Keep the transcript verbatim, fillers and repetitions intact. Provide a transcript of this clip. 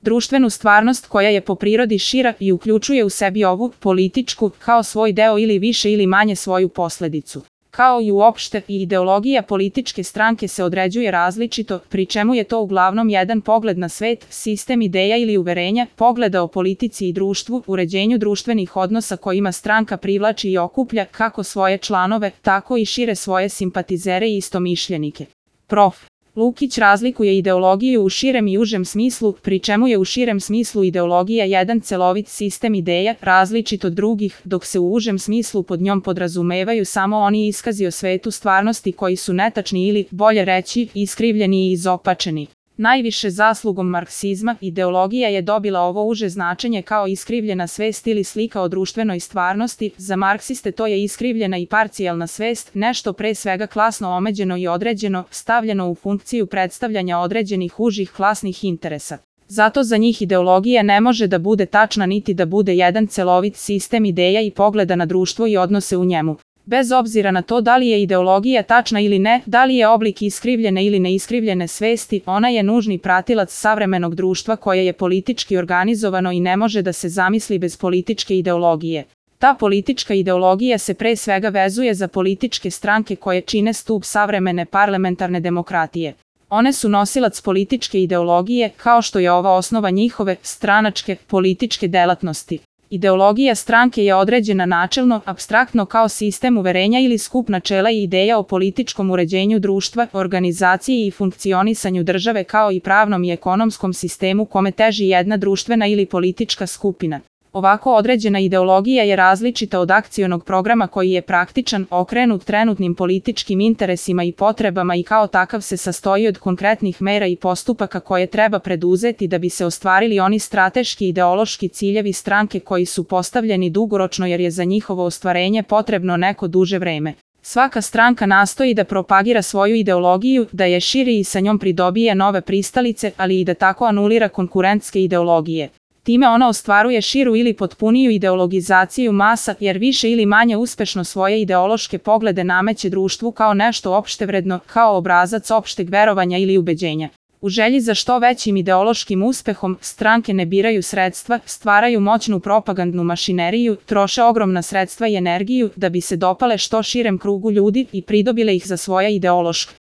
društvenu stvarnost koja je po prirodi šira i uključuje u sebi ovu, političku, kao svoj deo ili više ili manje svoju posledicu. Kao i uopšte, i ideologija političke stranke se određuje različito, pri čemu je to uglavnom jedan pogled na svet, sistem ideja ili uverenja, pogleda o politici i društvu, uređenju društvenih odnosa kojima stranka privlači i okuplja kako svoje članove, tako i šire svoje simpatizere i istomišljenike. Prof. Lukić razlikuje ideologiju u širem i užem smislu, pri čemu je u širem smislu ideologija jedan celovit sistem ideja, različit od drugih, dok se u užem smislu pod njom podrazumevaju samo oni iskazi o svetu stvarnosti koji su netačni ili, bolje reći, iskrivljeni i izopačeni. Najviše zaslugom marksizma, ideologija je dobila ovo uže značenje kao iskrivljena svest ili slika o društvenoj stvarnosti, za marksiste to je iskrivljena i parcijalna svest, nešto pre svega klasno omeđeno i određeno, stavljeno u funkciju predstavljanja određenih užih klasnih interesa. Zato za njih ideologija ne može da bude tačna niti da bude jedan celovit sistem ideja i pogleda na društvo i odnose u njemu. Bez obzira na to da li je ideologija tačna ili ne, da li je oblik iskrivljene ili neiskrivljene svesti, ona je nužni pratilac savremenog društva koje je politički organizovano i ne može da se zamisli bez političke ideologije. Ta politička ideologija se pre svega vezuje za političke stranke koje čine stub savremene parlamentarne demokratije. One su nosilac političke ideologije, kao što je ova osnova njihove, stranačke, političke delatnosti. Ideologija stranke je određena načelno, apstraktno kao sistem uverenja ili skup načela i ideja o političkom uređenju društva, organizaciji i funkcionisanju države kao i pravnom i ekonomskom sistemu kome teži jedna društvena ili politička skupina. Ovako određena ideologija je različita od akcionog programa koji je praktičan, okrenut trenutnim političkim interesima i potrebama i kao takav se sastoji od konkretnih mera i postupaka koje treba preduzeti da bi se ostvarili oni strateški ideološki ciljevi stranke koji su postavljeni dugoročno jer je za njihovo ostvarenje potrebno neko duže vreme. Svaka stranka nastoji da propagira svoju ideologiju, da je širi i sa njom pridobije nove pristalice, ali i da tako anulira konkurentske ideologije. Time ona ostvaruje širu ili potpuniju ideologizaciju masa, jer više ili manje uspešno svoje ideološke poglede nameće društvu kao nešto opštevredno, kao obrazac opšteg verovanja ili ubeđenja. U želji za što većim ideološkim uspehom, stranke ne biraju sredstva, stvaraju moćnu propagandnu mašineriju, troše ogromna sredstva i energiju da bi se dopale što širem krugu ljudi i pridobile ih za svoja ideološka